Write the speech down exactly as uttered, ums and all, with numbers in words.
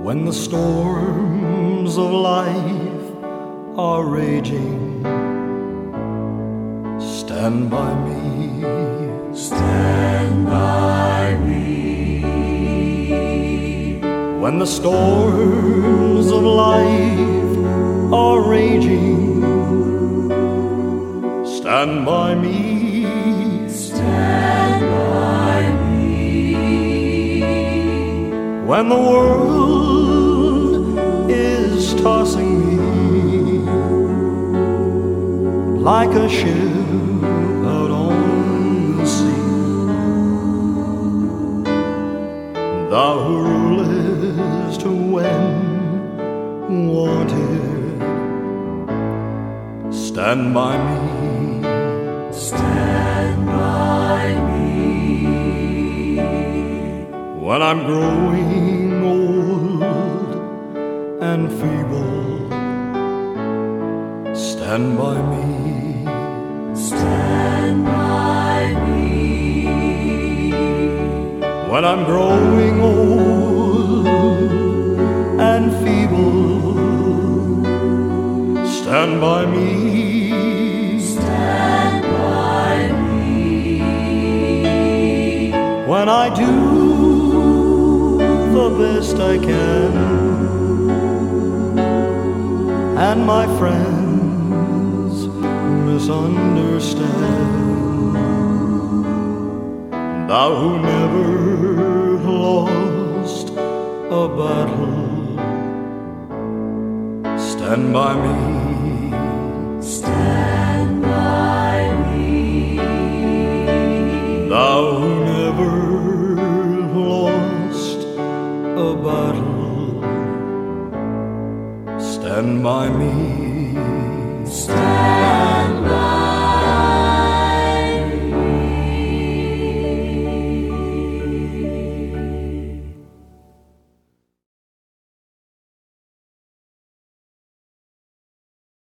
when the storms of life are raging, stand by me, stand by me. when the storms of life are raging, stand by me, stand by me. when the world is tossing me like a ship out on the sea, thou who rulest when wanted, stand by me, stand by me. when I'm growing old and feeble, stand by me, stand by me. when I'm growing old and feeble, stand by me, stand by me. when I do the best I can and my friends misunderstand, thou who never lost a battle, stand by me,